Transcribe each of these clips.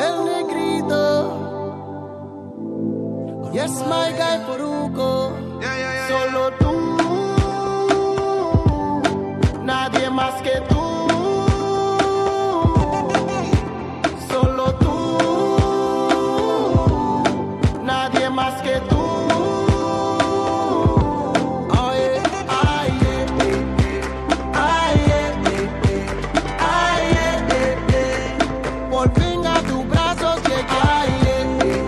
el negrito. Yes, my guy Poruco. Solo tú, nadie más que tú. Solo tú, nadie más que tú. Por fin a tus brazos llegué.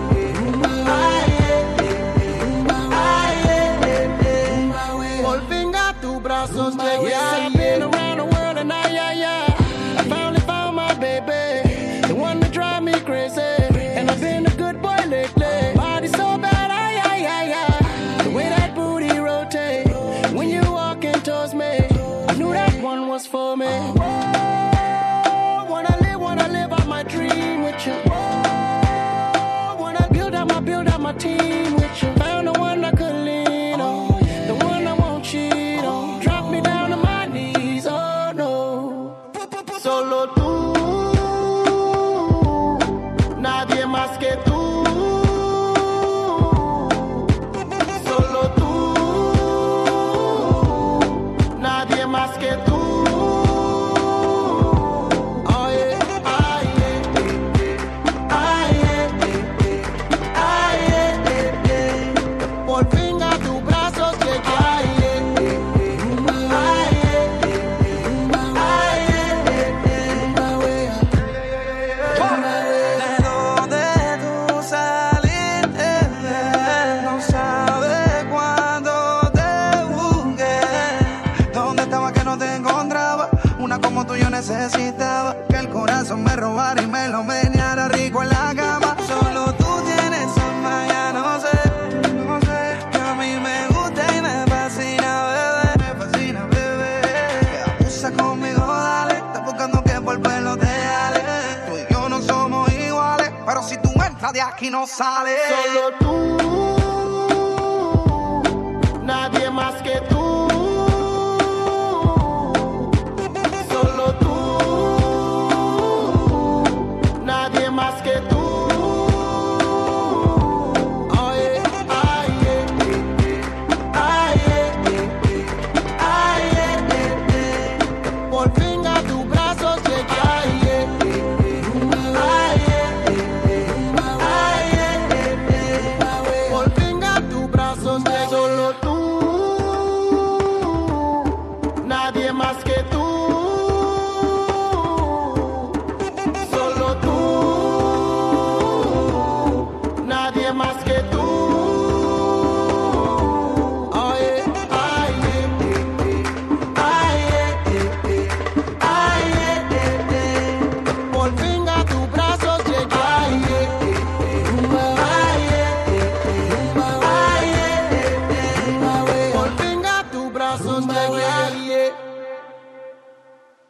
Por fin a tus brazos llegué. I've been around the world and I finally found my baby, the one that drive me crazy. And I've been a good boy lately. Body so bad, the way that booty rotate when you walking towards me. I knew that one was for me. Wanna live out my dream with you. Wanna build out my team with you. Found the one I could lean on, the one I won't cheat on. Drop me down to my knees, oh no. Solo tú, nadie más que tú. Solo tú, nadie más que tú. Por fin a tus brazos llegué. De donde tú saliste, no sabes cuándo te busqué. ¿Dónde estaba que no te encontraba? Una como tú yo necesitaba. Que el corazón me robara y me lo meneara rico en la cama. Solo tú tienes alma, ya no sé. Que a mí me gusta y me fascina, bebé. Que abusa conmigo, dale. Estás buscando que por pelo te jale. Tú y yo no somos iguales, pero si tú entras de aquí no sales. Solo tú, nadie más que tú. Solo tú, nadie más que tú. Por fin a tus brazos llegué. Por fin a tus brazos llegué. Solo tú, nadie más que tú.